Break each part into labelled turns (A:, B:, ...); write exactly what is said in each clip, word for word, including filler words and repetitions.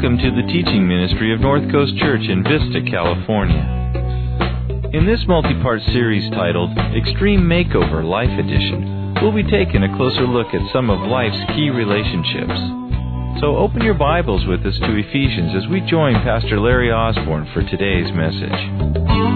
A: Welcome to the teaching ministry of North Coast Church in Vista, California. In this multi-part series titled Extreme Makeover Life Edition, we'll be taking a closer look at some of life's key relationships. So open your Bibles with us to Ephesians as we join Pastor Larry Osborne for today's message.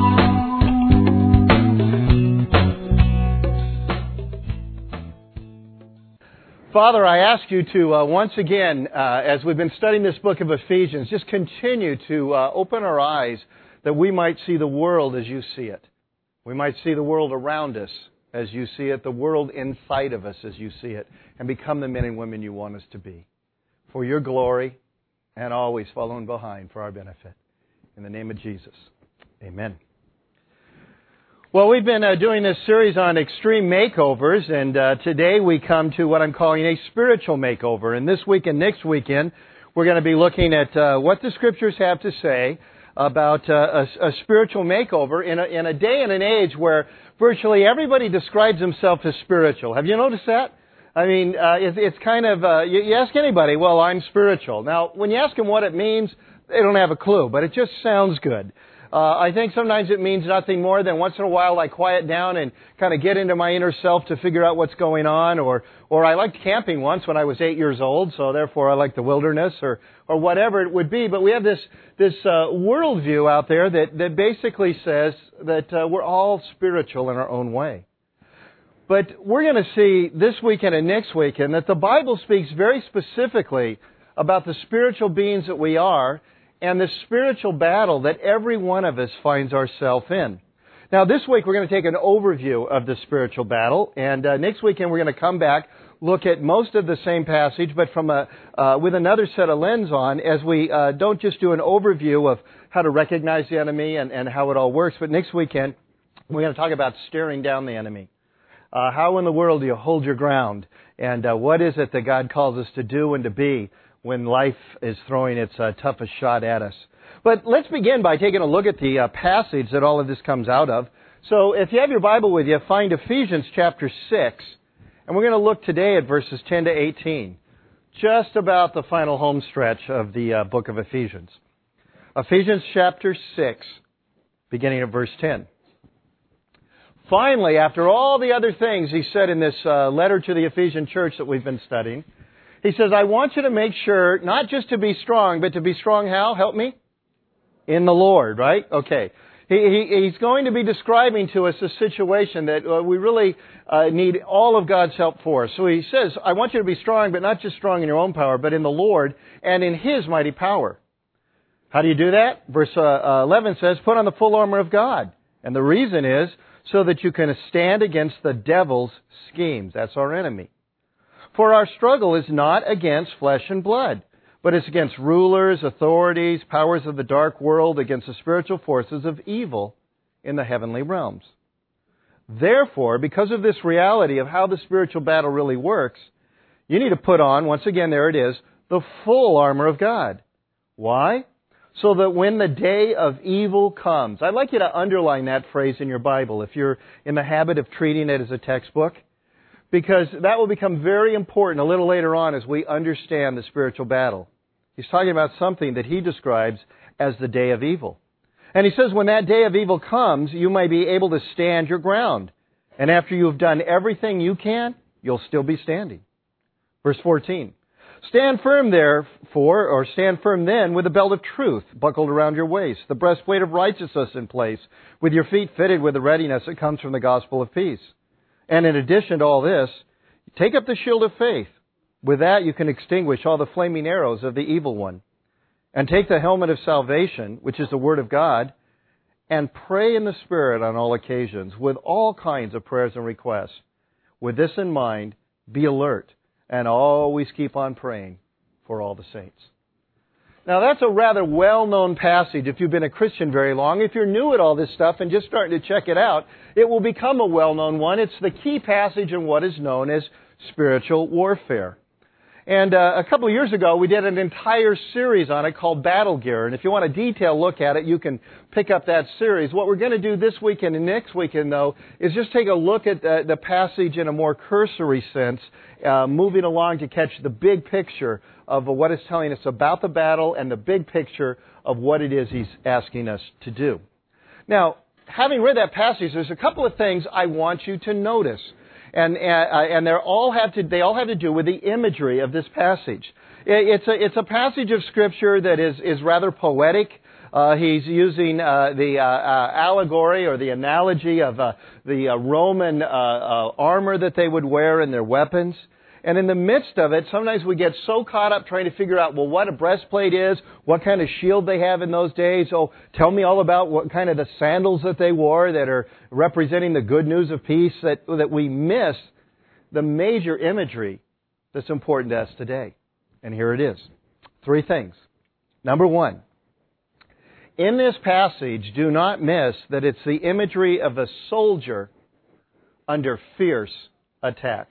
B: Father, I ask you to, uh, once again, uh, as we've been studying this book of Ephesians, just continue to uh, open our eyes that we might see the world as you see it. We might see the world around us as you see it, the world inside of us as you see it, and become the men and women you want us to be. For your glory, and always following behind for our benefit. In the name of Jesus, amen. Well, we've been uh, doing this series on extreme makeovers, and uh, today we come to what I'm calling a spiritual makeover. And this week and next weekend, we're going to be looking at uh, what the Scriptures have to say about uh, a, a spiritual makeover in a, in a day and an age where virtually everybody describes themselves as spiritual. Have you noticed that? I mean, uh, it, it's kind of, uh, you, you ask anybody, well, I'm spiritual. Now, when you ask them what it means, they don't have a clue, but it just sounds good. Uh, I think sometimes it means nothing more than once in a while I quiet down and kind of get into my inner self to figure out what's going on, or or I liked camping once when I was eight years old, so therefore I like the wilderness, or or whatever it would be. But we have this this uh, worldview out there that, that basically says that uh, we're all spiritual in our own way. But we're going to see this weekend and next weekend that the Bible speaks very specifically about the spiritual beings that we are, and the spiritual battle that every one of us finds ourselves in. Now, this week we're going to take an overview of the spiritual battle, and uh, next weekend we're going to come back, look at most of the same passage, but from a uh, with another set of lens on, as we uh, don't just do an overview of how to recognize the enemy and, and how it all works, but next weekend we're going to talk about staring down the enemy. Uh, how in the world do you hold your ground, and uh, what is it that God calls us to do and to be when life is throwing its uh, toughest shot at us. But let's begin by taking a look at the uh, passage that all of this comes out of. So if you have your Bible with you, find Ephesians chapter six, and we're going to look today at verses ten to eighteen, just about the final home stretch of the uh, book of Ephesians. Ephesians chapter six, beginning at verse ten. Finally, after all the other things he said in this uh, letter to the Ephesian church that we've been studying, he says, I want you to make sure not just to be strong, but to be strong how? Help me? In the Lord, right? Okay. He, he, he's going to be describing to us a situation that uh, we really uh, need all of God's help for. So he says, I want you to be strong, but not just strong in your own power, but in the Lord and in His mighty power. How do you do that? Verse uh, eleven says, put on the full armor of God. And the reason is so that you can stand against the devil's schemes. That's our enemy. For our struggle is not against flesh and blood, but it's against rulers, authorities, powers of the dark world, against the spiritual forces of evil in the heavenly realms. Therefore, because of this reality of how the spiritual battle really works, you need to put on, once again, there it is, the full armor of God. Why? So that when the day of evil comes, I'd like you to underline that phrase in your Bible if you're in the habit of treating it as a textbook, because that will become very important a little later on as we understand the spiritual battle. He's talking about something that he describes as the day of evil. And he says when that day of evil comes, you may be able to stand your ground. And after you have done everything you can, you'll still be standing. Verse fourteen. Stand firm therefore, or stand firm then, with the belt of truth buckled around your waist, the breastplate of righteousness in place, with your feet fitted with the readiness that comes from the gospel of peace. And in addition to all this, take up the shield of faith. With that you can extinguish all the flaming arrows of the evil one. And take the helmet of salvation, which is the Word of God, and pray in the Spirit on all occasions, with all kinds of prayers and requests. With this in mind, be alert, and always keep on praying for all the saints. Now that's a rather well-known passage if you've been a Christian very long. If you're new at all this stuff and just starting to check it out, it will become a well-known one. It's the key passage in what is known as spiritual warfare. And uh, a couple of years ago, we did an entire series on it called Battle Gear. And if you want a detailed look at it, you can pick up that series. What we're going to do this weekend and next weekend, though, is just take a look at the, the passage in a more cursory sense, uh, moving along to catch the big picture of what it's telling us about the battle and the big picture of what it is he's asking us to do. Now, having read that passage, there's a couple of things I want you to notice. And, and, and they're all have to, they all have to do with the imagery of this passage. It's a, it's a passage of Scripture that is, is rather poetic. Uh, he's using uh, the uh, uh, allegory or the analogy of uh, the uh, Roman uh, uh, armor that they would wear and their weapons. And in the midst of it, sometimes we get so caught up trying to figure out, well, what a breastplate is, what kind of shield they have in those days. Oh, tell me all about what kind of the sandals that they wore that are representing the good news of peace, that, that we miss the major imagery that's important to us today. And here it is. Three things. Number one, in this passage, do not miss that it's the imagery of a soldier under fierce attack.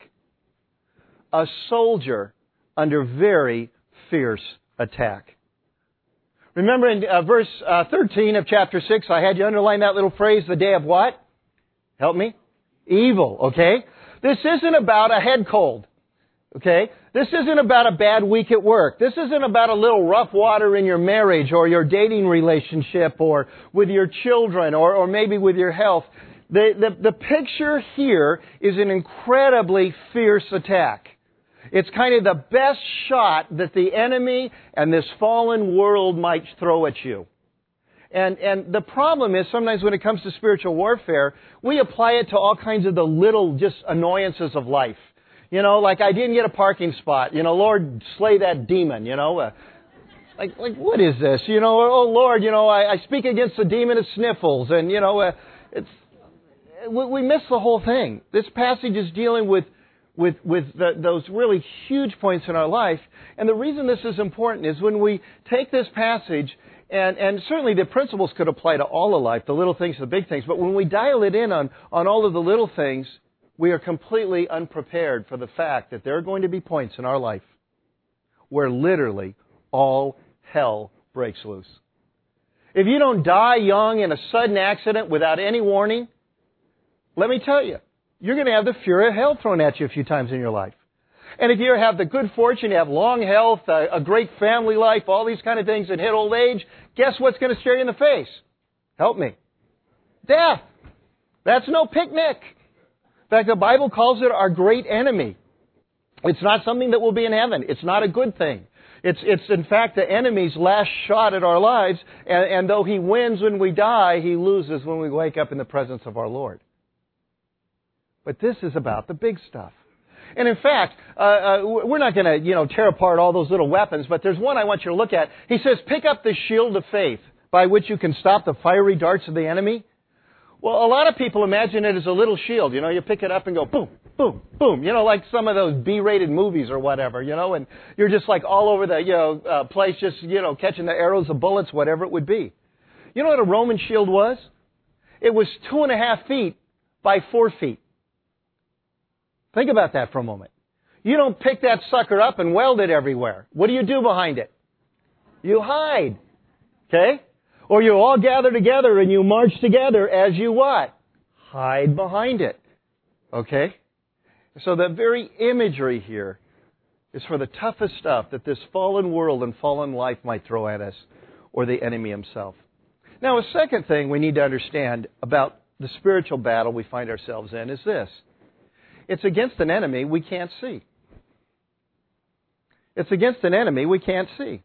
B: A soldier under very fierce attack. Remember in uh, verse uh, thirteen of chapter six, I had you underline that little phrase, the day of what? Help me? Evil, okay? This isn't about a head cold, okay? This isn't about a bad week at work. This isn't about a little rough water in your marriage or your dating relationship or with your children or, or maybe with your health. The, the, the picture here is an incredibly fierce attack. It's kind of the best shot that the enemy and this fallen world might throw at you. And, and the problem is sometimes when it comes to spiritual warfare, we apply it to all kinds of the little just annoyances of life. You know, like I didn't get a parking spot. You know, Lord, slay that demon, you know. Uh, like, like, what is this? You know, oh Lord, you know, I, I speak against the demon of sniffles. And, you know, uh, it's, we, we miss the whole thing. This passage is dealing with with with the, those really huge points in our life. And the reason this is important is when we take this passage, and, and certainly the principles could apply to all of life, the little things, the big things, but when we dial it in on, on all of the little things, we are completely unprepared for the fact that there are going to be points in our life where literally all hell breaks loose. If you don't die young in a sudden accident without any warning, let me tell you, you're going to have the fury of hell thrown at you a few times in your life. And if you have the good fortune, you have long health, a, a great family life, all these kind of things, and hit old age, guess what's going to stare you in the face? Help me. Death. That's no picnic. In fact, the Bible calls it our great enemy. It's not something that will be in heaven. It's not a good thing. It's, it's in fact, the enemy's last shot at our lives, and, and though he wins when we die, he loses when we wake up in the presence of our Lord. But this is about the big stuff. And in fact, uh, uh, we're not going to, you know, tear apart all those little weapons, but there's one I want you to look at. He says, pick up the shield of faith by which you can stop the fiery darts of the enemy. Well, a lot of people imagine it as a little shield. You know, you pick it up and go boom, boom, boom. You know, like some of those B-rated movies or whatever, you know, and you're just like all over the, you know, uh, place just, you know, catching the arrows, the bullets, whatever it would be. You know what a Roman shield was? It was two and a half feet by four feet. Think about that for a moment. You don't pick that sucker up and weld it everywhere. What do you do behind it? You hide. Okay? Or you all gather together and you march together as you what? Hide behind it. Okay? So the very imagery here is for the toughest stuff that this fallen world and fallen life might throw at us, or the enemy himself. Now, a second thing we need to understand about the spiritual battle we find ourselves in is this. It's against an enemy we can't see. It's against an enemy we can't see.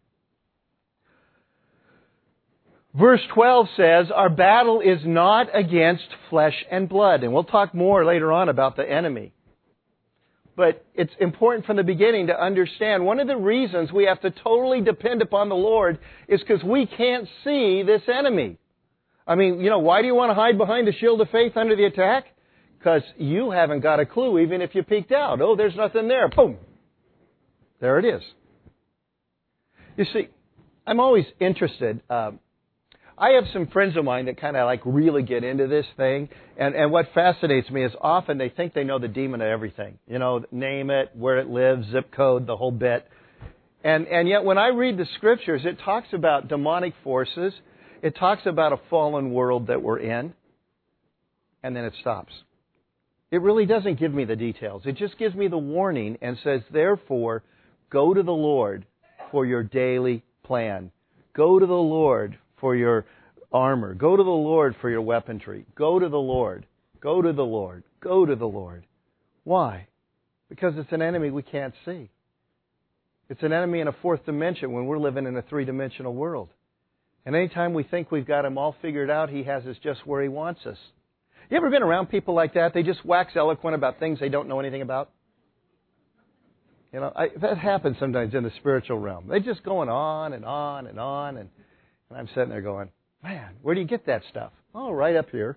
B: Verse twelve says, our battle is not against flesh and blood. And we'll talk more later on about the enemy. But it's important from the beginning to understand one of the reasons we have to totally depend upon the Lord is because we can't see this enemy. I mean, you know, why do you want to hide behind the shield of faith under the attack? Because you haven't got a clue even if you peeked out. Oh, there's nothing there. Boom. There it is. You see, I'm always interested. Uh, I have some friends of mine that kind of like really get into this thing, and, and what fascinates me is often they think they know the demon of everything. You know, name it, where it lives, zip code, the whole bit. And, and yet when I read the Scriptures, it talks about demonic forces. It talks about a fallen world that we're in, and then it stops. It really doesn't give me the details. It just gives me the warning and says, therefore, go to the Lord for your daily plan. Go to the Lord for your armor. Go to the Lord for your weaponry. Go to the Lord. Go to the Lord. Go to the Lord. Why? Because it's an enemy we can't see. It's an enemy in a fourth dimension when we're living in a three-dimensional world. And anytime we think we've got him all figured out, he has us just where he wants us. You ever been around people like that? They just wax eloquent about things they don't know anything about. You know, I, that happens sometimes in the spiritual realm. They're just going on and on and on, and, and I'm sitting there going, man, where do you get that stuff? Oh, right up here.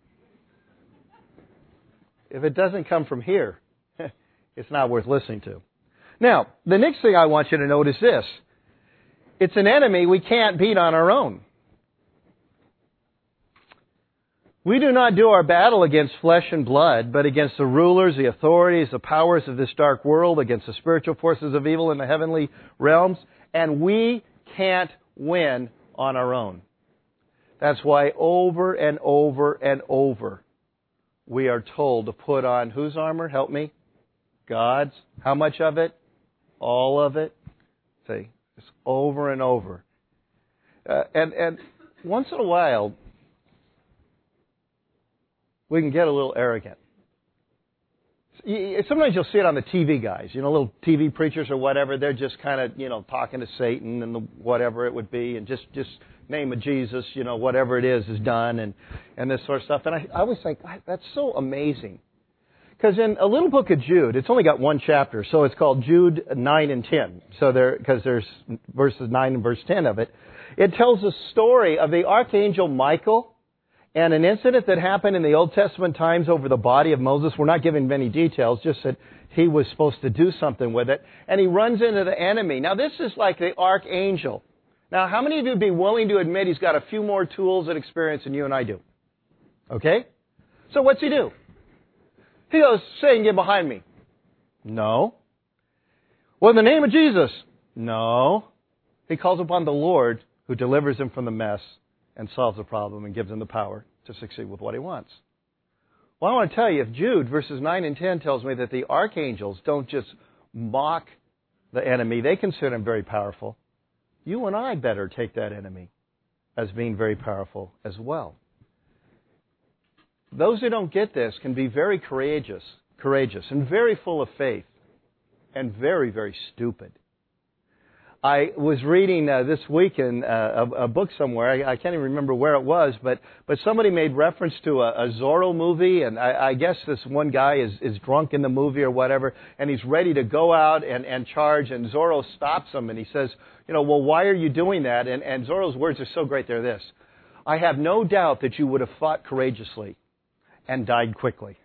B: If it doesn't come from here, it's not worth listening to. Now, the next thing I want you to note is this. It's an enemy we can't beat on our own. We do not do our battle against flesh and blood, but against the rulers, the authorities, the powers of this dark world, against the spiritual forces of evil in the heavenly realms, and we can't win on our own. That's why over and over and over we are told to put on whose armor? Help me. God's. How much of it? All of it. See, it's over and over. Uh, and, and once in a while, we can get a little arrogant. Sometimes you'll see it on the T V guys, you know, little T V preachers or whatever. They're just kind of, you know, talking to Satan and the, whatever it would be, and just, just name of Jesus, you know, whatever it is is done, and, and this sort of stuff. And I, I always think, that's so amazing. Because in a little book of Jude, it's only got one chapter, so it's called Jude nine and ten. So there, because there's verses nine and verse ten of it. It tells the story of the archangel Michael and an incident that happened in the Old Testament times over the body of Moses. We're not giving many details, just that he was supposed to do something with it. And he runs into the enemy. Now, this is like the archangel. Now, how many of you would be willing to admit he's got a few more tools and experience than you and I do? Okay? So what's he do? He goes, Satan, get behind me. No. Well, in the name of Jesus. No. He calls upon the Lord who delivers him from the mess and solves the problem and gives him the power to succeed with what he wants. Well, I want to tell you, if Jude verses nine and ten tells me that the archangels don't just mock the enemy, they consider him very powerful, you and I better take that enemy as being very powerful as well. Those who don't get this can be very courageous, courageous and very full of faith and very, very stupid. I was reading uh, this week in uh, a, a book somewhere. I, I can't even remember where it was, but but somebody made reference to a, a Zorro movie, and I, I guess this one guy is, is drunk in the movie or whatever, and he's ready to go out and, and charge, and Zorro stops him, and he says, you know, well, why are you doing that? And, and Zorro's words are so great. They're this: I have no doubt that you would have fought courageously and died quickly.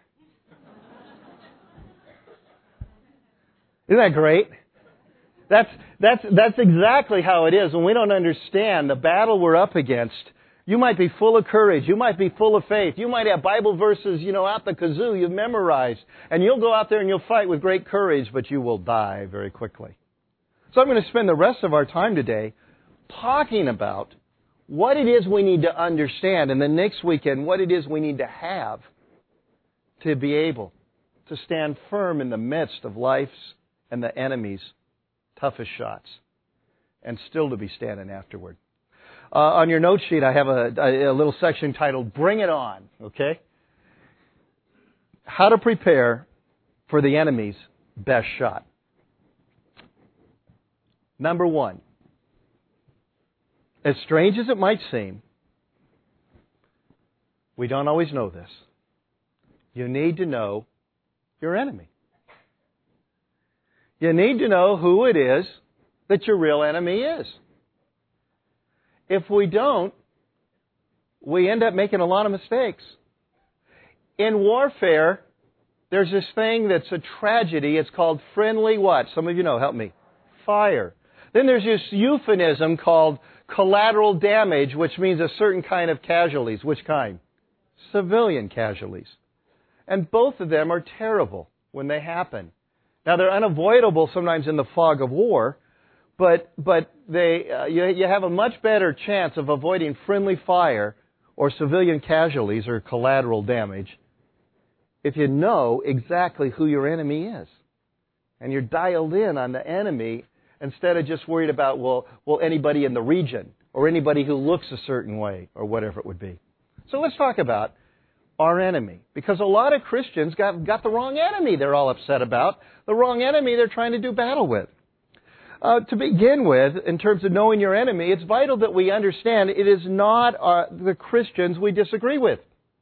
B: Isn't that great? That's, that's, that's exactly how it is when we don't understand the battle we're up against. You might be full of courage. You might be full of faith. You might have Bible verses, you know, out the kazoo you've memorized. And you'll go out there and you'll fight with great courage, but you will die very quickly. So I'm going to spend the rest of our time today talking about what it is we need to understand, and then next weekend, what it is we need to have to be able to stand firm in the midst of life's and the enemy's toughest shots, and still to be standing afterward. Uh, on your note sheet, I have a, a, a little section titled, Bring It On, okay? How to prepare for the enemy's best shot. Number one, as strange as it might seem, we don't always know this. You need to know your enemy. You need to know who it is that your real enemy is. If we don't, we end up making a lot of mistakes. In warfare, there's this thing that's a tragedy. It's called friendly what? Some of you know, help me. Fire. Then there's this euphemism called collateral damage, which means a certain kind of casualties. Which kind? Civilian casualties. And both of them are terrible when they happen. Now, they're unavoidable sometimes in the fog of war, but but they uh, you, you have a much better chance of avoiding friendly fire or civilian casualties or collateral damage if you know exactly who your enemy is. And you're dialed in on the enemy instead of just worried about, well, well, anybody in the region or anybody who looks a certain way or whatever it would be. So let's talk about our enemy. Because a lot of Christians got, got the wrong enemy they're all upset about, the wrong enemy they're trying to do battle with. Uh, to begin with, in terms of knowing your enemy, it's vital that we understand it is not uh, the Christians we disagree with.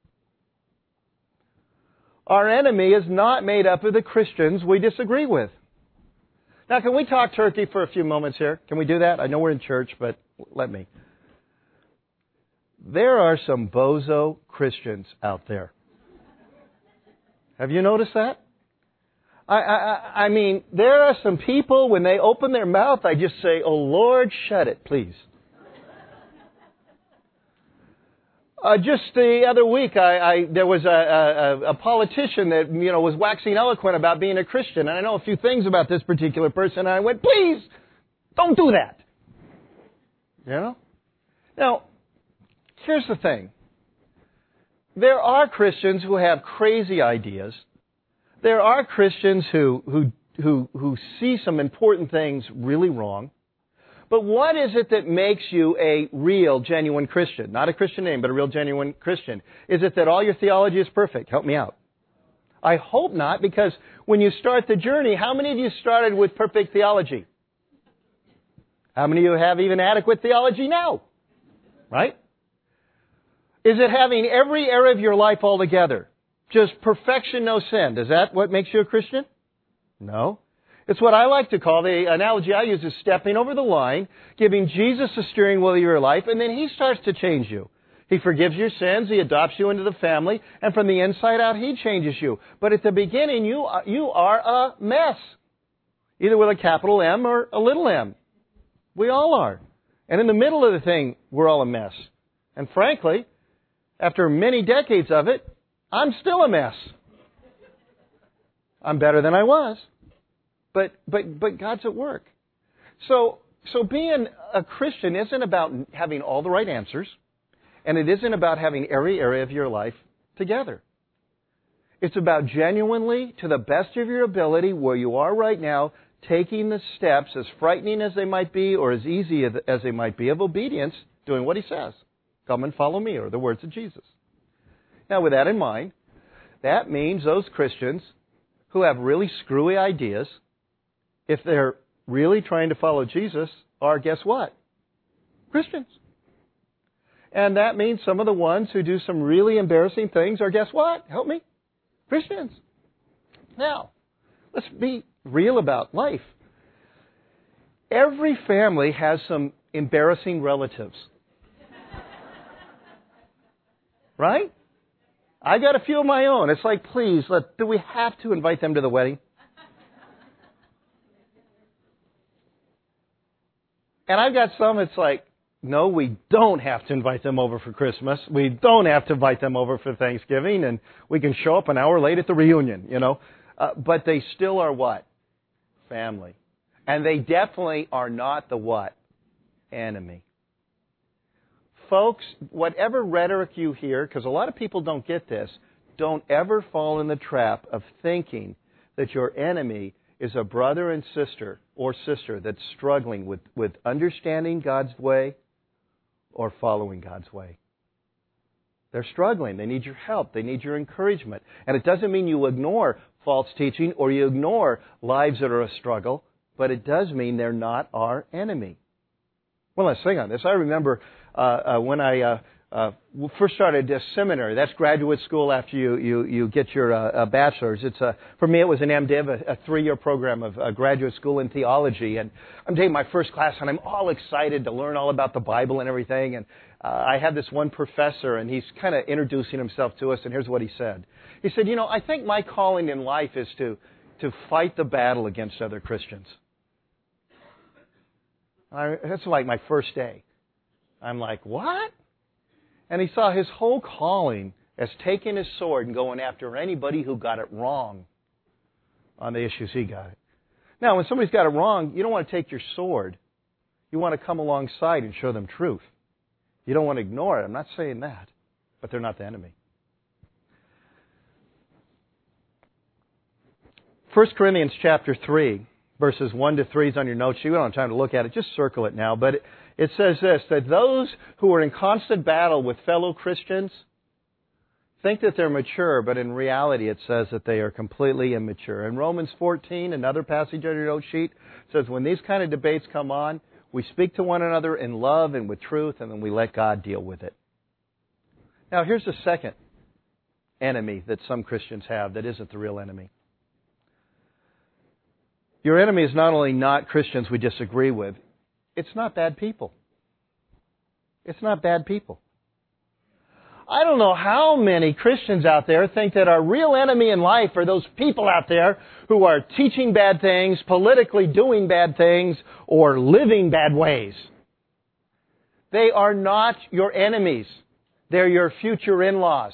B: Our enemy is not made up of the Christians we disagree with. Now, can we talk turkey for a few moments here? Can we do that? I know we're in church, but let me. There are some bozo Christians out there. Have you noticed that? I, I, I mean, there are some people, when they open their mouth, I just say, oh, Lord, shut it, please. Uh, just the other week, I, I there was a, a, a politician that, you know, was waxing eloquent about being a Christian. And I know a few things about this particular person. And I went, please, don't do that. You know? Now, here's the thing. There are Christians who have crazy ideas. There are Christians who, who, who, who see some important things really wrong. But what is it that makes you a real, genuine Christian? Not a Christian name, but a real, genuine Christian. Is it that all your theology is perfect? Help me out. I hope not, because when you start the journey, how many of you started with perfect theology? How many of you have even adequate theology now? Right? Is it having every area of your life all together? Just perfection, no sin. Is that what makes you a Christian? No. It's what I like to call, the analogy I use is stepping over the line, giving Jesus the steering wheel of your life, and then He starts to change you. He forgives your sins, He adopts you into the family, and from the inside out, He changes you. But at the beginning, you are, you are a mess. Either with a capital M or a little m. We all are. And in the middle of the thing, we're all a mess. And frankly, after many decades of it, I'm still a mess. I'm better than I was. But but but God's at work. So so being a Christian isn't about having all the right answers, and it isn't about having every area of your life together. It's about genuinely, to the best of your ability, where you are right now, taking the steps, as frightening as they might be or as easy as they might be, of obedience, doing what He says. Come and follow me, or the words of Jesus. Now, with that in mind, that means those Christians who have really screwy ideas, if they're really trying to follow Jesus, are, guess what? Christians. And that means some of the ones who do some really embarrassing things are, guess what? Help me? Christians. Now, let's be real about life. Every family has some embarrassing relatives. Right? I got a few of my own. It's like, please, let, do we have to invite them to the wedding? And I've got some, it's like, no, we don't have to invite them over for Christmas. We don't have to invite them over for Thanksgiving, and we can show up an hour late at the reunion, you know. Uh, but they still are what? Family. And they definitely are not the what? Enemy. Folks, whatever rhetoric you hear, because a lot of people don't get this, don't ever fall in the trap of thinking that your enemy is a brother and sister or sister that's struggling with, with understanding God's way or following God's way. They're struggling. They need your help. They need your encouragement. And it doesn't mean you ignore false teaching or you ignore lives that are a struggle, but it does mean they're not our enemy. Well, let's sing on this. I remember uh, uh, when I uh, uh, first started a seminary. That's graduate school after you you, you get your uh, bachelor's. It's a, for me, it was an MDiv, a, a three-year program of uh, graduate school in theology. And I'm taking my first class, and I'm all excited to learn all about the Bible and everything. And uh, I had this one professor, and he's kind of introducing himself to us. And here's what he said. He said, you know, I think my calling in life is to to fight the battle against other Christians. I, that's like my first day. I'm like, what? And he saw his whole calling as taking his sword and going after anybody who got it wrong on the issues he got it. Now, when somebody's got it wrong, you don't want to take your sword. You want to come alongside and show them truth. You don't want to ignore it. I'm not saying that. But they're not the enemy. First Corinthians chapter three, verses one to three is on your note sheet. We don't have time to look at it. Just circle it now. But it, it says this, that those who are in constant battle with fellow Christians think that they're mature, but in reality it says that they are completely immature. In Romans fourteen, another passage on your note sheet, says when these kind of debates come on, we speak to one another in love and with truth, and then we let God deal with it. Now, here's the second enemy that some Christians have that isn't the real enemy. Your enemy is not only not Christians we disagree with, it's not bad people. It's not bad people. I don't know how many Christians out there think that our real enemy in life are those people out there who are teaching bad things, politically doing bad things, or living bad ways. They are not your enemies. They're your future in-laws.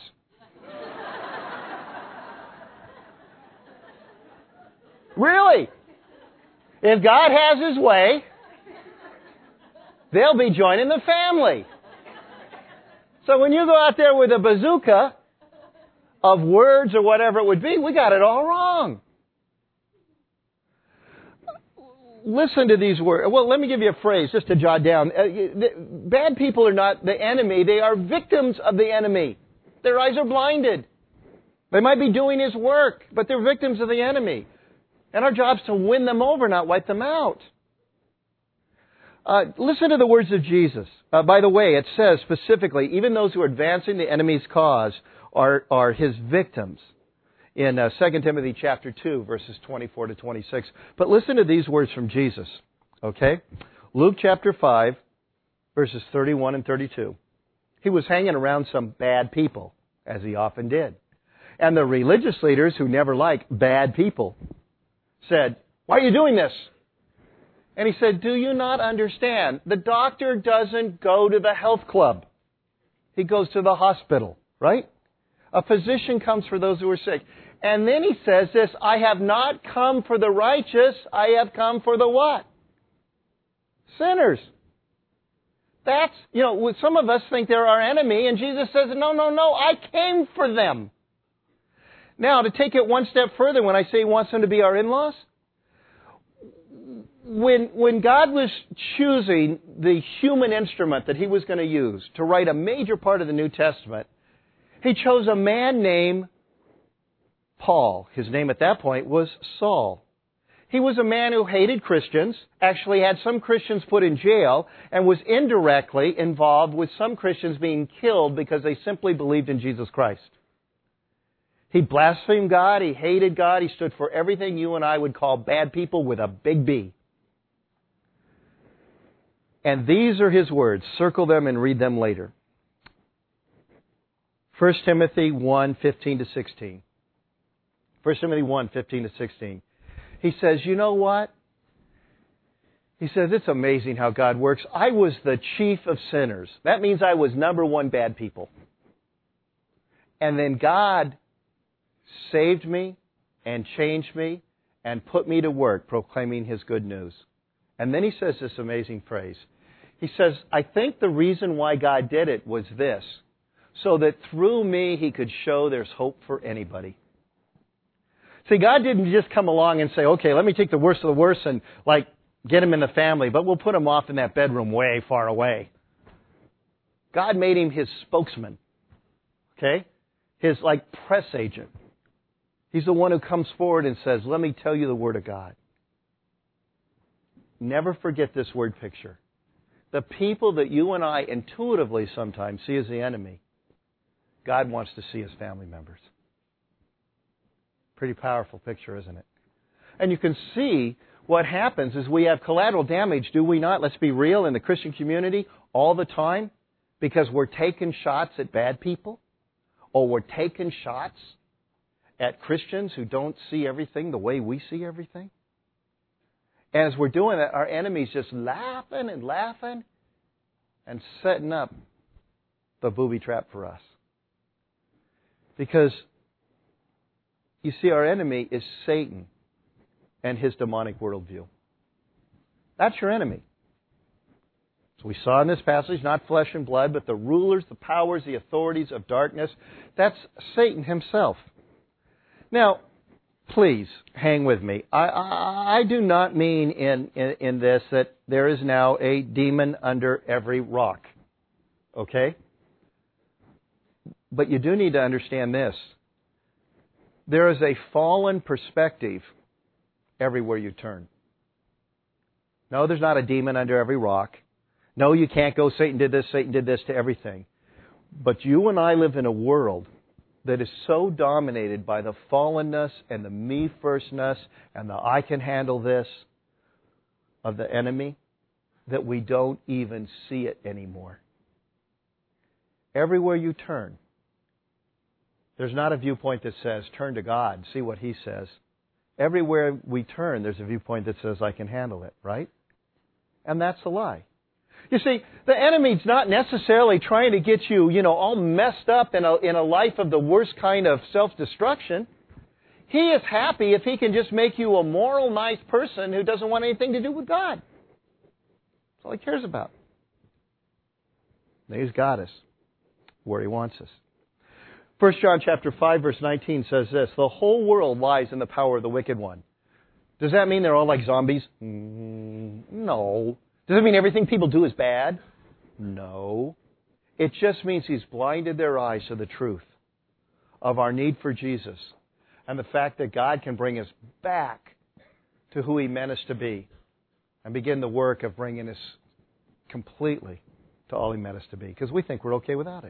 B: Really? If God has His way, they'll be joining the family. So when you go out there with a bazooka of words or whatever it would be, we got it all wrong. Listen to these words. Well, let me give you a phrase just to jot down. Bad people are not the enemy. They are victims of the enemy. Their eyes are blinded. They might be doing His work, but they're victims of the enemy. And our job's to win them over, not wipe them out. Uh, listen to the words of Jesus. Uh, by the way, it says specifically, even those who are advancing the enemy's cause are, are his victims in uh, Second Timothy chapter two, verses twenty-four to twenty-six. But listen to these words from Jesus, okay? Luke chapter five, verses thirty-one and thirty-two. He was hanging around some bad people, as he often did. And the religious leaders, who never like bad people, said, "Why are you doing this?" And he said, "Do you not understand? The doctor doesn't go to the health club. He goes to the hospital, right? A physician comes for those who are sick." And then he says this, "I have not come for the righteous, I have come for the what? Sinners." That's, you know, some of us think they're our enemy, and Jesus says, no, no, no, I came for them. Now, to take it one step further, when I say He wants them to be our in-laws, When, when God was choosing the human instrument that He was going to use to write a major part of the New Testament, He chose a man named Paul. His name at that point was Saul. He was a man who hated Christians, actually had some Christians put in jail, and was indirectly involved with some Christians being killed because they simply believed in Jesus Christ. He blasphemed God, he hated God, he stood for everything you and I would call bad people with a big B. And these are his words. Circle them and read them later. First Timothy one, fifteen to sixteen. First Timothy one, fifteen to sixteen. He says, you know what? He says, it's amazing how God works. I was the chief of sinners. That means I was number one bad people. And then God saved me and changed me and put me to work proclaiming His good news. And then he says this amazing phrase. He says, I think the reason why God did it was this, so that through me He could show there's hope for anybody. See, God didn't just come along and say, okay, let me take the worst of the worst and, like, get him in the family, but we'll put him off in that bedroom way far away. God made Him His spokesman, okay? His, like, press agent. He's the one who comes forward and says, let me tell you the Word of God. Never forget this word picture. The people that you and I intuitively sometimes see as the enemy, God wants to see as family members. Pretty powerful picture, isn't it? And you can see what happens is we have collateral damage, do we not? Let's be real, in the Christian community all the time, because we're taking shots at bad people, or we're taking shots at Christians who don't see everything the way we see everything. As we're doing that, our enemy's just laughing and laughing. and setting up the booby trap for us. Because, you see, our enemy is Satan and his demonic worldview. That's your enemy. So we saw in this passage, not flesh and blood, but the rulers, the powers, the authorities of darkness. That's Satan himself. Now, please, hang with me. I, I, I do not mean in, in, in this that there is now a demon under every rock. Okay? But you do need to understand this. There is a fallen perspective everywhere you turn. No, there's not a demon under every rock. No, you can't go, Satan did this, Satan did this to everything. But you and I live in a world that is so dominated by the fallenness and the me-firstness and the I can handle this of the enemy that we don't even see it anymore. Everywhere you turn, there's not a viewpoint that says, turn to God, see what He says. Everywhere we turn, there's a viewpoint that says, I can handle it, right? And that's a lie. You see, the enemy's not necessarily trying to get you, you know, all messed up in a, in a life of the worst kind of self-destruction. He is happy if he can just make you a moral, nice person who doesn't want anything to do with God. That's all He cares about. And He's got us where He wants us. First John chapter five, verse nineteen says this, the whole world lies in the power of the wicked one. Does that mean they're all like zombies? Mm, no. Does it mean everything people do is bad? No. It just means He's blinded their eyes to the truth of our need for Jesus and the fact that God can bring us back to who He meant us to be and begin the work of bringing us completely to all He meant us to be, because we think we're okay without it.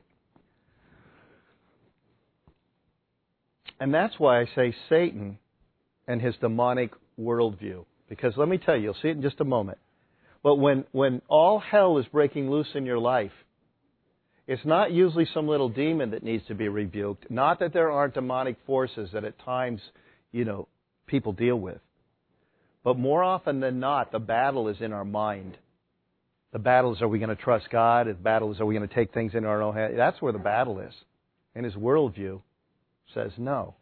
B: And that's why I say Satan and his demonic worldview. Because let me tell you, you'll see it in just a moment. But when, when all hell is breaking loose in your life, it's not usually some little demon that needs to be rebuked. Not that there aren't demonic forces that at times, you know, people deal with. But more often than not, the battle is in our mind. The battle is, are we going to trust God? The battle is, are we going to take things into our own hands? That's where the battle is. And his worldview says no.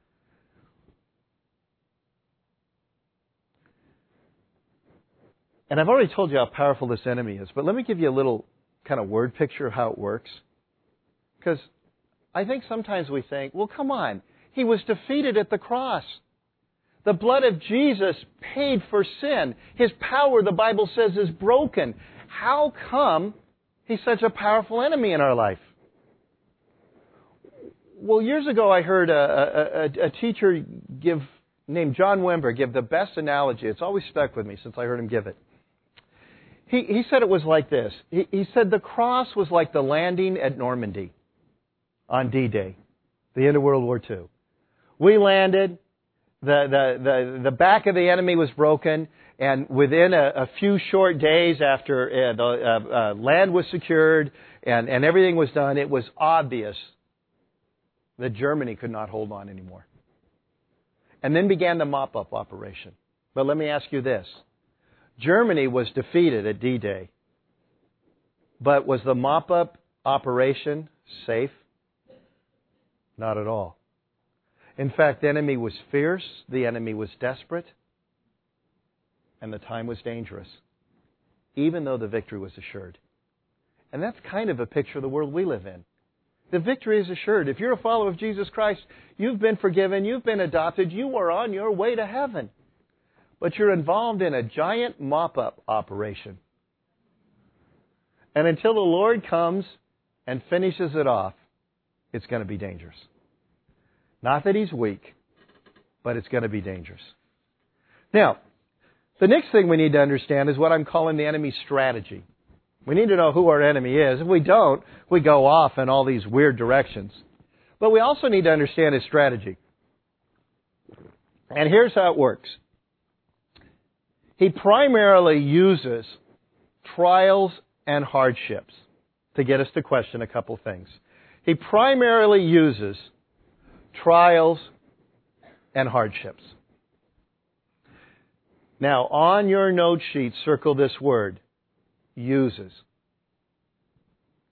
B: And I've already told you how powerful this enemy is, but let me give you a little kind of word picture of how it works. Because I think sometimes we think, well, come on, He was defeated at the cross. The blood of Jesus paid for sin. His power, the Bible says, is broken. How come He's such a powerful enemy in our life? Well, years ago I heard a, a, a teacher give, named John Wimber, give the best analogy. It's always stuck with me since I heard him give it. He, he said it was like this. He, he said the cross was like the landing at Normandy on D-Day, the end of World War Two. We landed, the, the, the, the back of the enemy was broken, and within a, a few short days after uh, the uh, uh, land was secured and, and everything was done, it was obvious that Germany could not hold on anymore. And then began the mop-up operation. But let me ask you this. Germany was defeated at D-Day. But was the mop-up operation safe? Not at all. In fact, the enemy was fierce, the enemy was desperate, and the time was dangerous, even though the victory was assured. And that's kind of a picture of the world we live in. The victory is assured. If you're a follower of Jesus Christ, you've been forgiven, you've been adopted, you are on your way to heaven. But you're involved in a giant mop-up operation. And until the Lord comes and finishes it off, it's going to be dangerous. Not that He's weak, but it's going to be dangerous. Now, the next thing we need to understand is what I'm calling the enemy's strategy. We need to know who our enemy is. If we don't, we go off in all these weird directions. But we also need to understand his strategy. And here's how it works. He primarily uses trials and hardships to get us to question a couple things. He primarily uses trials and hardships. Now, on your note sheet, circle this word. Uses.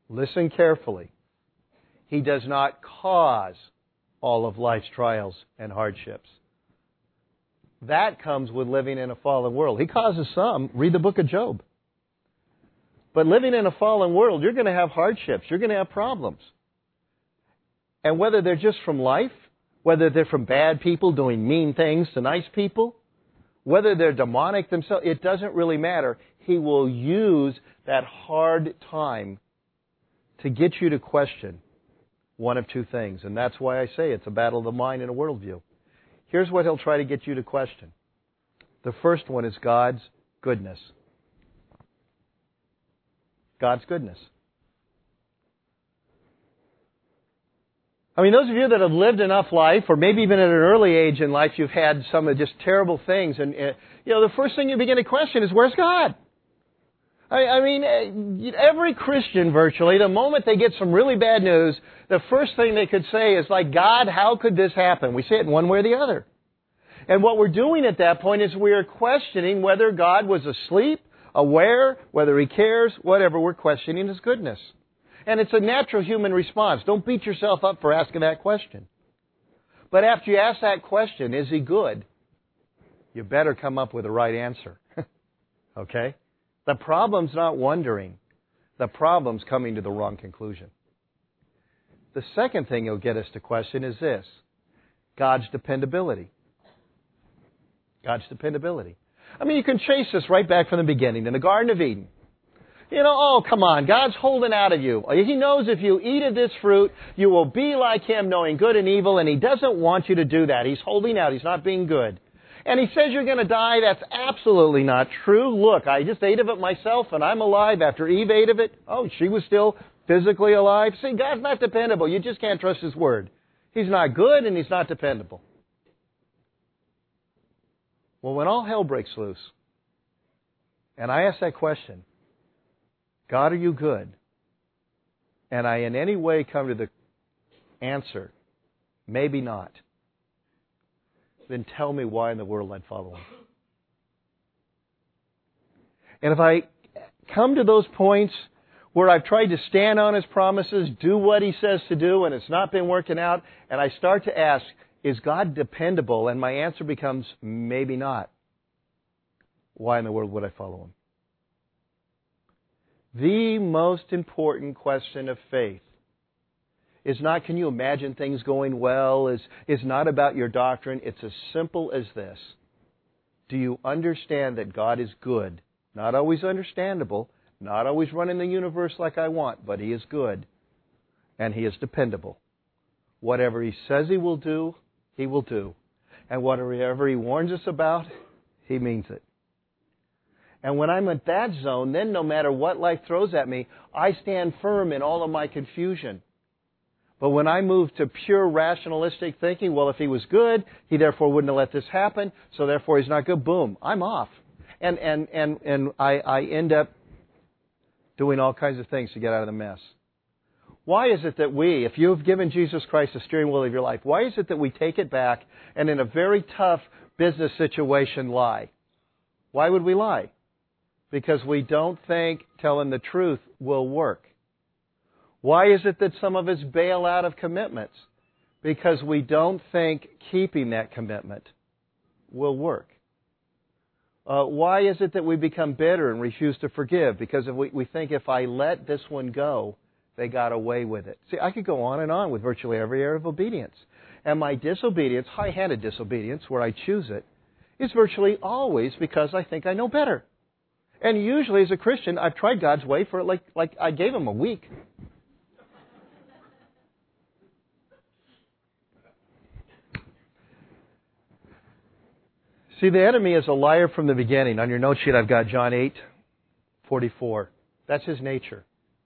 B: Listen carefully. He does not cause all of life's trials and hardships. That comes with living in a fallen world. He causes some. Read the book of Job. But living in a fallen world, you're going to have hardships. You're going to have problems. And whether they're just from life, whether they're from bad people doing mean things to nice people, whether they're demonic themselves, it doesn't really matter. He will use that hard time to get you to question one of two things. And that's why I say it's a battle of the mind and a worldview. Here's what he'll try to get you to question. The first one is God's goodness. God's goodness. I mean, those of you that have lived enough life, or maybe even at an early age in life, you've had some of just terrible things. And, uh, you know, the first thing you begin to question is, where's God? I, I mean, every Christian virtually, the moment they get some really bad news, the first thing they could say is like, God, how could this happen? We say it in one way or the other. And what we're doing at that point is we are questioning whether God was asleep, aware, whether He cares, whatever. We're questioning His goodness. And it's a natural human response. Don't beat yourself up for asking that question. But after you ask that question, is He good? You better come up with the right answer. Okay? The problem's not wondering. The problem's coming to the wrong conclusion. The second thing He'll get us to question is this: God's dependability. God's dependability. I mean, you can chase this right back from the beginning in the Garden of Eden. You know, oh, come on, God's holding out of you. He knows if you eat of this fruit, you will be like Him, knowing good and evil, and He doesn't want you to do that. He's holding out. He's not being good. And He says you're going to die. That's absolutely not true. Look, I just ate of it myself, and I'm alive after Eve ate of it. Oh, she was still physically alive. See, God's not dependable. You just can't trust His word. He's not good, and He's not dependable. Well, when all hell breaks loose, and I ask that question, God, are you good? And I in any way come to the answer, maybe not, then tell me why in the world I'd follow Him. And if I come to those points where I've tried to stand on His promises, do what He says to do, and it's not been working out, and I start to ask, is God dependable? And my answer becomes, maybe not. Why in the world would I follow Him? The most important question of faith is not, can you imagine things going well? Is is not about your doctrine. It's as simple as this. Do you understand that God is good? Not always understandable, not always running the universe like I want, but He is good. And He is dependable. Whatever He says He will do, He will do. And whatever He warns us about, He means it. And when I'm at that zone, then no matter what life throws at me, I stand firm in all of my confusion. But when I move to pure rationalistic thinking, well, if He was good, He therefore wouldn't have let this happen, so therefore He's not good, boom, I'm off. And and and, and I, I end up doing all kinds of things to get out of the mess. Why is it that we, if you've given Jesus Christ the steering wheel of your life, why is it that we take it back and in a very tough business situation lie? Why would we lie? Because we don't think telling the truth will work. Why is it that some of us bail out of commitments? Because we don't think keeping that commitment will work. Uh, why is it that we become bitter and refuse to forgive? Because if we, we think if I let this one go, they got away with it. See, I could go on and on with virtually every area of obedience. And my disobedience, high-handed disobedience, where I choose it, is virtually always because I think I know better. And usually as a Christian, I've tried God's way for like, like I gave Him a week. See, the enemy is a liar from the beginning. On your note sheet, I've got John eight forty-four. That's his nature.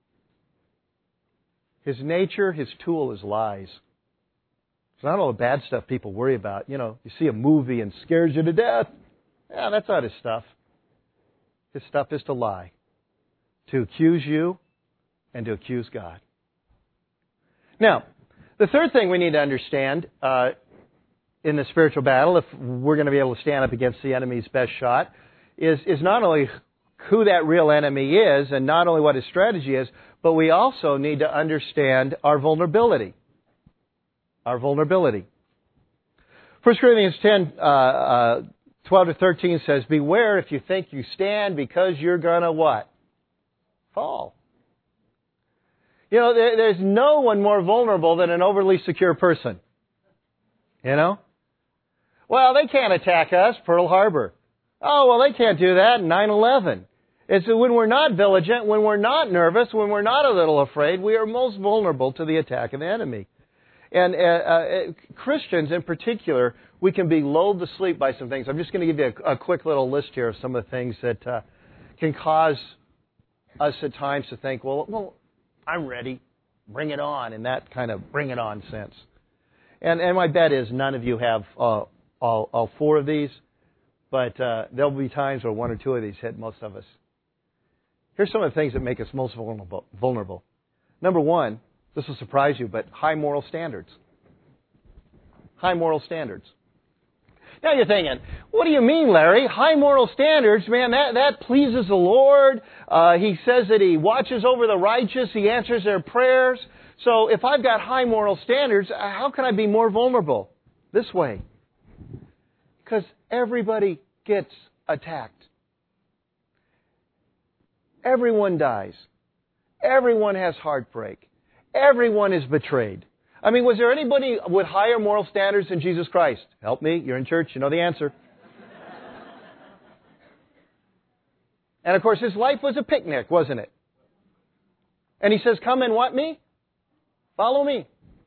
B: His nature, his tool is lies. It's not all the bad stuff people worry about. You know, you see a movie and scares you to death. Yeah, that's not his stuff. His stuff is to lie, to accuse you, and to accuse God. Now, the third thing we need to understand uh, in the spiritual battle, if we're going to be able to stand up against the enemy's best shot, is, is not only who that real enemy is and not only what his strategy is, but we also need to understand our vulnerability. Our vulnerability. First Corinthians ten, uh, uh, twelve to thirteen says, beware if you think you stand because you're going to what? Fall. You know, there, there's no one more vulnerable than an overly secure person. You know? Well, they can't attack us, Pearl Harbor. Oh, well, they can't do that, nine eleven. It's when we're not vigilant, when we're not nervous, when we're not a little afraid, we are most vulnerable to the attack of the enemy. And uh, uh, Christians in particular, we can be lulled to sleep by some things. I'm just going to give you a, a quick little list here of some of the things that uh, can cause us at times to think, well, well, I'm ready, bring it on, in that kind of bring it on sense. And, and my bet is none of you have uh, all, all four of these, but uh, there'll be times where one or two of these hit most of us. Here's some of the things that make us most vulnerable. vulnerable. Number one, this will surprise you, but high moral standards. High moral standards. Now you're thinking, what do you mean, Larry? High moral standards, man, that, that pleases the Lord. Uh, he says that He watches over the righteous. He answers their prayers. So if I've got high moral standards, how can I be more vulnerable? This way. Because everybody gets attacked. Everyone dies. Everyone has heartbreak. Everyone is betrayed. I mean, was there anybody with higher moral standards than Jesus Christ? Help me. You're in church. You know the answer. And of course, His life was a picnic, wasn't it? And He says, come and what me? Follow me.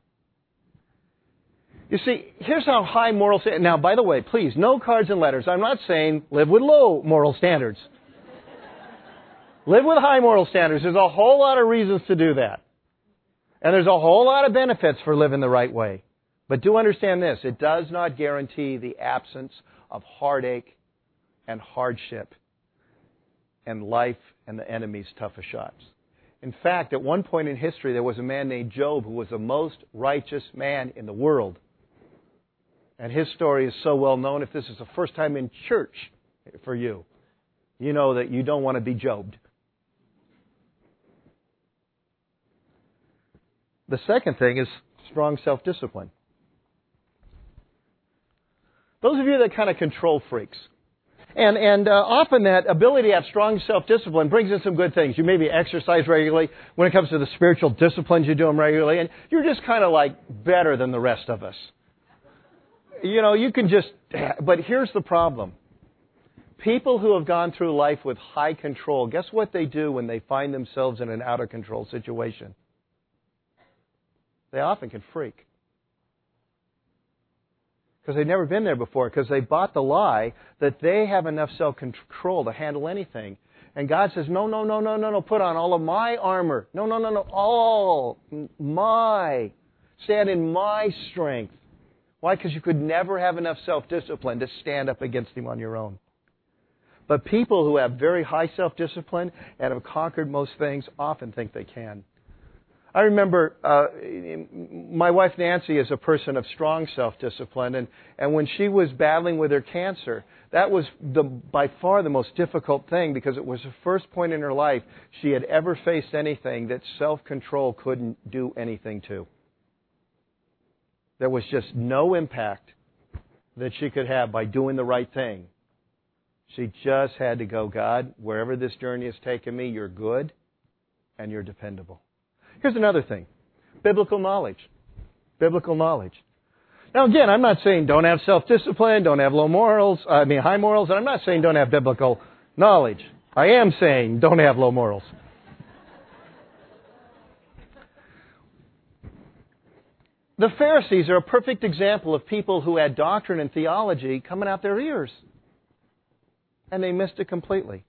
B: You see, here's how high moral standards... Now, by the way, please, no cards and letters. I'm not saying live with low moral standards. Live with high moral standards. There's a whole lot of reasons to do that. And there's a whole lot of benefits for living the right way. But do understand this. It does not guarantee the absence of heartache and hardship and life and the enemy's toughest shots. In fact, at one point in history, there was a man named Job who was the most righteous man in the world. And his story is so well known. If this is the first time in church for you, you know that you don't want to be Jobbed. The second thing is strong self-discipline. Those of you that kind of control freaks, and and uh, often that ability to have strong self-discipline brings in some good things. You maybe exercise regularly. When it comes to the spiritual disciplines, you do them regularly, and you're just kind of like better than the rest of us. You know, you can just... But here's the problem. People who have gone through life with high control, guess what they do when they find themselves in an out-of-control situation? They often can freak. Because they've never been there before. Because they bought the lie that they have enough self-control to handle anything. And God says, no, no, no, no, no, no. Put on all of my armor. No, no, no, no. All my. Stand in my strength. Why? Because you could never have enough self-discipline to stand up against Him on your own. But people who have very high self-discipline and have conquered most things often think they can. I remember uh, my wife Nancy is a person of strong self-discipline, and, and when she was battling with her cancer, that was the, by far the most difficult thing because it was the first point in her life she had ever faced anything that self-control couldn't do anything to. There was just no impact that she could have by doing the right thing. She just had to go, God, wherever this journey has taken me, you're good and you're dependable. Here's another thing. Biblical knowledge. Biblical knowledge. Now again, I'm not saying don't have self-discipline, don't have low morals, I mean high morals, and I'm not saying don't have biblical knowledge. I am saying don't have low morals. The Pharisees are a perfect example of people who had doctrine and theology coming out their ears. And they missed it completely.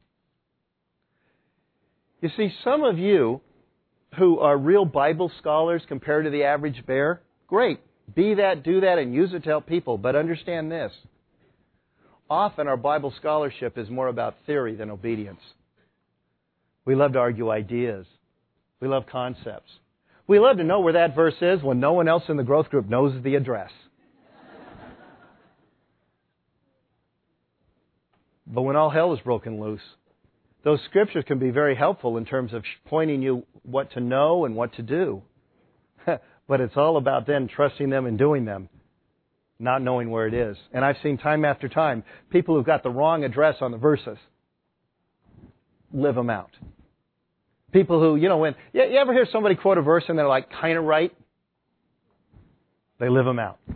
B: You see, some of you who are real Bible scholars compared to the average bear, great. Be that, do that, and use it to help people. But understand this. Often our Bible scholarship is more about theory than obedience. We love to argue ideas. We love concepts. We love to know where that verse is when no one else in the growth group knows the address. But when all hell is broken loose, those scriptures can be very helpful in terms of pointing you what to know and what to do. But it's all about then trusting them and doing them, not knowing where it is. And I've seen time after time people who've got the wrong address on the verses live them out. People who, you know, when you ever hear somebody quote a verse and they're like kind of right? They live them out.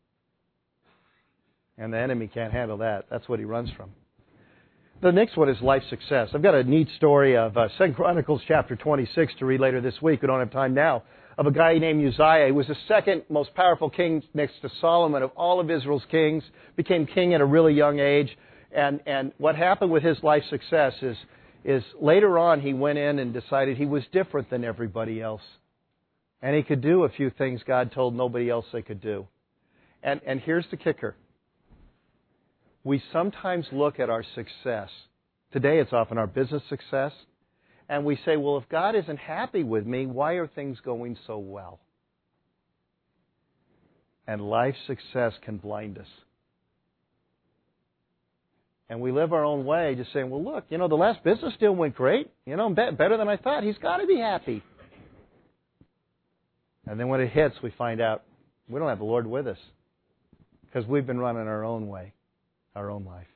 B: And the enemy can't handle that. That's what he runs from. The next one is life success. I've got a neat story of uh, Second Chronicles chapter twenty-six to read later this week. We don't have time now. Of a guy named Uzziah. He was the second most powerful king next to Solomon of all of Israel's kings. Became king at a really young age. And and what happened with his life success is, is later on he went in and decided he was different than everybody else. And he could do a few things God told nobody else they could do. And and here's the kicker. We sometimes look at our success. Today it's often our business success. And we say, well, if God isn't happy with me, why are things going so well? And life success can blind us. And we live our own way, just saying, well, look, you know, the last business deal went great. You know, better than I thought. He's got to be happy. And then when it hits, we find out we don't have the Lord with us because we've been running our own way, our own life.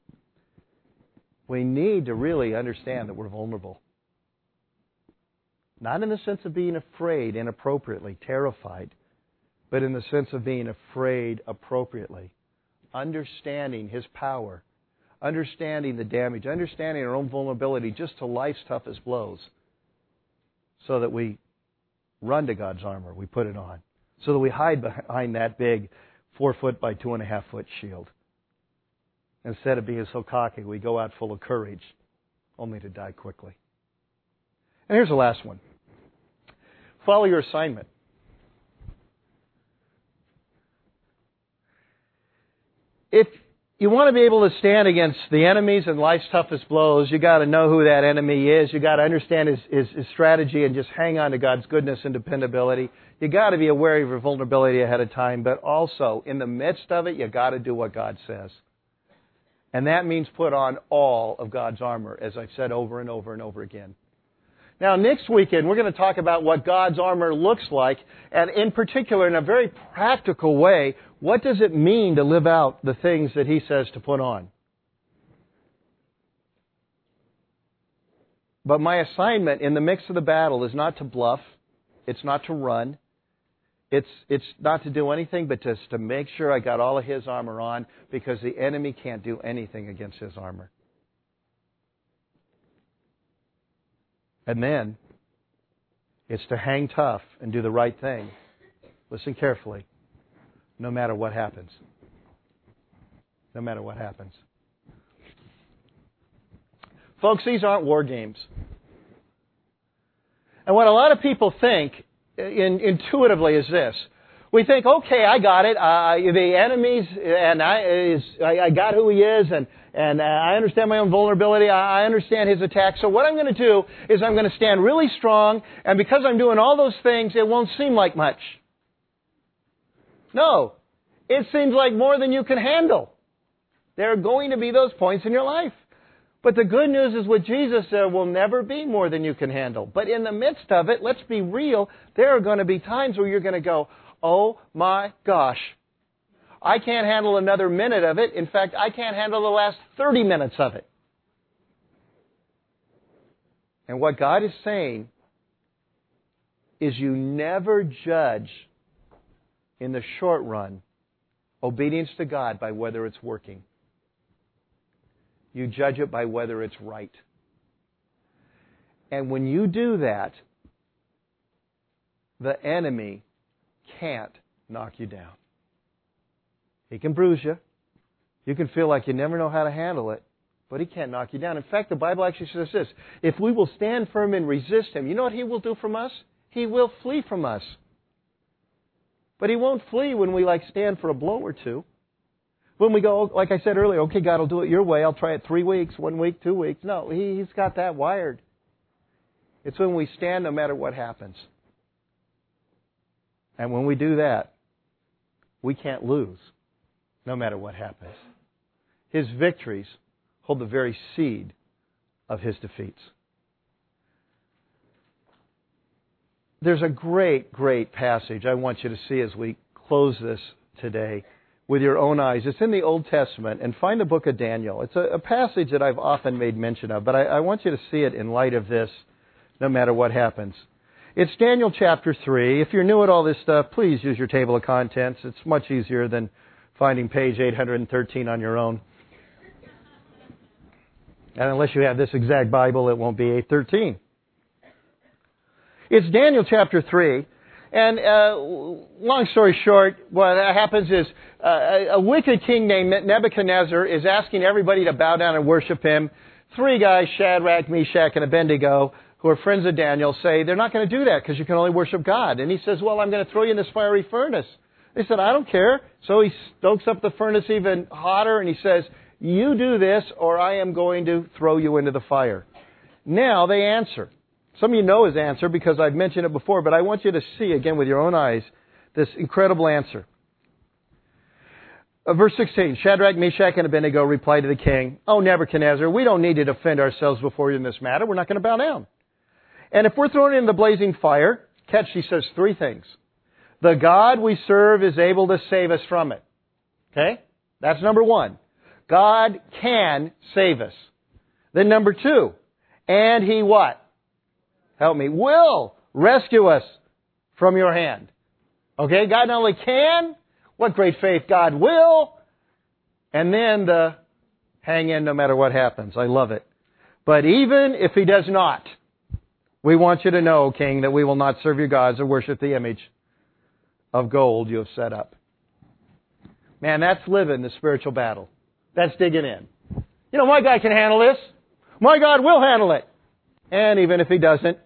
B: We need to really understand that we're vulnerable. Not in the sense of being afraid inappropriately, terrified, but in the sense of being afraid appropriately. Understanding His power, understanding the damage, understanding our own vulnerability just to life's toughest blows, so that we run to God's armor, we put it on, so that we hide behind that big four foot by two and a half foot shield. Instead of being so cocky, we go out full of courage, only to die quickly. And here's the last one. Follow your assignment. If you want to be able to stand against the enemies and life's toughest blows, you got to know who that enemy is. You got to understand his, his, his strategy and just hang on to God's goodness and dependability. You got to be aware of your vulnerability ahead of time, but also in the midst of it, you got to do what God says. And that means put on all of God's armor, as I've said over and over and over again. Now, next weekend, we're going to talk about what God's armor looks like, and in particular, in a very practical way, what does it mean to live out the things that He says to put on? But my assignment in the mix of the battle is not to bluff. It's not to run. It's it's not to do anything but just to make sure I got all of His armor on, because the enemy can't do anything against His armor. And then it's to hang tough and do the right thing. Listen carefully. No matter what happens. No matter what happens. Folks, these aren't war games. And what a lot of people think in, intuitively is this. We think, okay, I got it. Uh, the enemies, and I, is, I, I got who he is, and, and I understand my own vulnerability. I, I understand his attack. So what I'm going to do is I'm going to stand really strong, and because I'm doing all those things, it won't seem like much. No. It seems like more than you can handle. There are going to be those points in your life. But the good news is with Jesus, there will never be more than you can handle. But in the midst of it, let's be real, there are going to be times where you're going to go, oh my gosh, I can't handle another minute of it. In fact, I can't handle the last thirty minutes of it. And what God is saying is you never judge in the short run obedience to God by whether it's working. You judge it by whether it's right. And when you do that, the enemy can't knock you down. He can bruise you. You can feel like you never know how to handle it, but he can't knock you down. In fact, the Bible actually says this. If we will stand firm and resist him, you know what he will do from us? He will flee from us. But he won't flee when we like stand for a blow or two. When we go, like I said earlier, okay, God will do it your way. I'll try it three weeks, one week, two weeks. No, he, he's got that wired. It's when we stand no matter what happens. And when we do that, we can't lose no matter what happens. His victories hold the very seed of his defeats. There's a great, great passage I want you to see as we close this today with your own eyes. It's in the Old Testament, and find the book of Daniel. It's a, a passage that I've often made mention of, but I, I want you to see it in light of this, no matter what happens. It's Daniel chapter three. If you're new at all this stuff, please use your table of contents. It's much easier than finding page eight hundred thirteen on your own. And unless you have this exact Bible, it won't be eight thirteen. It's Daniel chapter three. And uh, long story short, what happens is uh, a, a wicked king named Nebuchadnezzar is asking everybody to bow down and worship him. Three guys, Shadrach, Meshach, and Abednego, who are friends of Daniel, say they're not going to do that because you can only worship God. And he says, well, I'm going to throw you in this fiery furnace. They said, I don't care. So he stokes up the furnace even hotter, and he says, you do this or I am going to throw you into the fire. Now they answer. Some of you know his answer because I've mentioned it before, but I want you to see again with your own eyes this incredible answer. Uh, verse sixteen, Shadrach, Meshach, and Abednego replied to the king, oh, Nebuchadnezzar, we don't need to defend ourselves before you in this matter. We're not going to bow down. And if we're thrown in the blazing fire, catch, he says three things. The God we serve is able to save us from it. Okay? That's number one. God can save us. Then number two, and He what? Help me. Will rescue us from your hand. Okay? God not only can, what great faith, God will. And then the hang in no matter what happens. I love it. But even if He does not, we want you to know, King, that we will not serve your gods or worship the image of gold you have set up. Man, that's living the spiritual battle. That's digging in. You know, my God can handle this. My God will handle it. And even if He doesn't,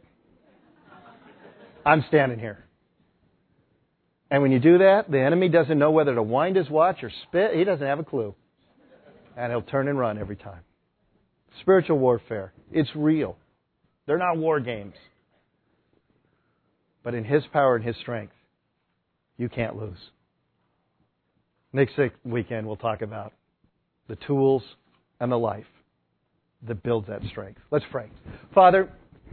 B: I'm standing here. And when you do that, the enemy doesn't know whether to wind his watch or spit. He doesn't have a clue. And he'll turn and run every time. Spiritual warfare. It's real. They're not war games. But in His power and His strength, you can't lose. Next weekend we'll talk about the tools and the life that builds that strength. Let's pray. Father,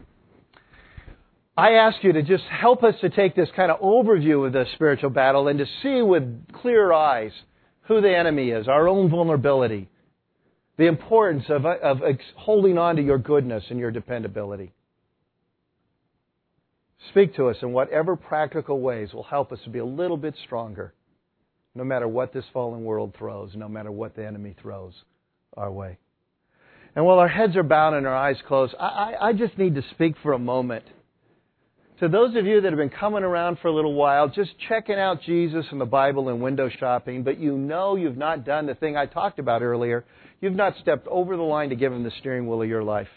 B: I ask you to just help us to take this kind of overview of the spiritual battle and to see with clear eyes who the enemy is, our own vulnerability, the importance of, of holding on to your goodness and your dependability. Speak to us in whatever practical ways will help us to be a little bit stronger, no matter what this fallen world throws, no matter what the enemy throws our way. And while our heads are bowed and our eyes closed, I, I, I just need to speak for a moment to those of you that have been coming around for a little while, just checking out Jesus and the Bible and window shopping, but you know you've not done the thing I talked about earlier. You've not stepped over the line to give Him the steering wheel of your life.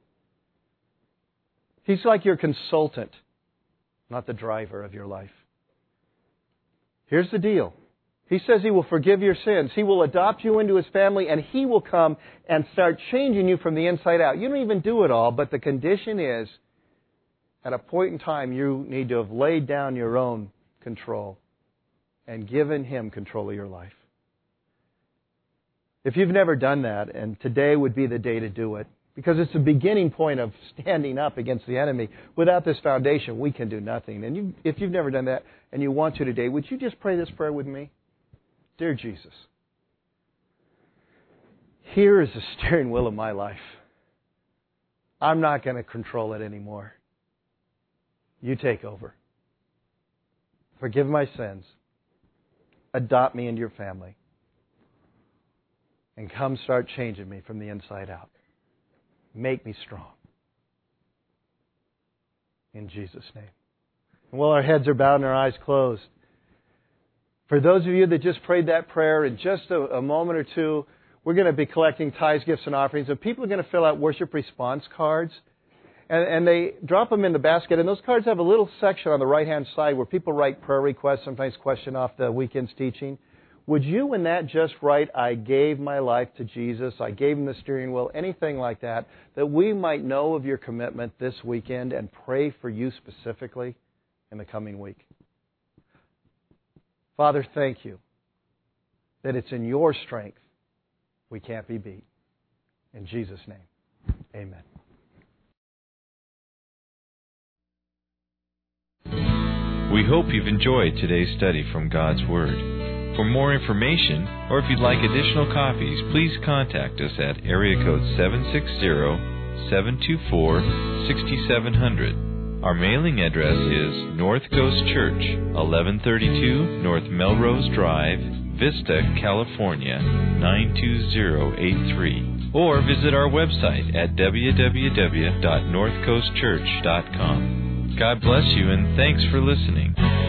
B: He's like your consultant, not the driver of your life. Here's the deal. He says He will forgive your sins. He will adopt you into His family, and He will come and start changing you from the inside out. You don't even do it all, but the condition is, at a point in time, you need to have laid down your own control and given Him control of your life. If you've never done that, and today would be the day to do it, because it's the beginning point of standing up against the enemy. Without this foundation, we can do nothing. And you, if you've never done that and you want to today, would you just pray this prayer with me? Dear Jesus, here is the steering wheel of my life. I'm not going to control it anymore. You take over. Forgive my sins. Adopt me into your family. And come start changing me from the inside out. Make me strong. In Jesus' name. And while our heads are bowed and our eyes closed, for those of you that just prayed that prayer, in just a, a moment or two, we're going to be collecting tithes, gifts, and offerings. And people are going to fill out worship response cards. And, and they drop them in the basket. And those cards have a little section on the right-hand side where people write prayer requests, sometimes question off the weekend's teaching. Would you in that just write, I gave my life to Jesus, I gave Him the steering wheel, anything like that, that we might know of your commitment this weekend and pray for you specifically in the coming week? Father, thank you that it's in your strength we can't be beat. In Jesus' name, amen. Amen.
A: We hope you've enjoyed today's study from God's Word. For more information, or if you'd like additional copies, please contact us at area code seven six zero, seven two four, six seven zero zero. Our mailing address is North Coast Church, eleven thirty-two North Melrose Drive, Vista, California, nine two zero eight three. Or visit our website at w w w dot north coast church dot com. God bless you, and thanks for listening.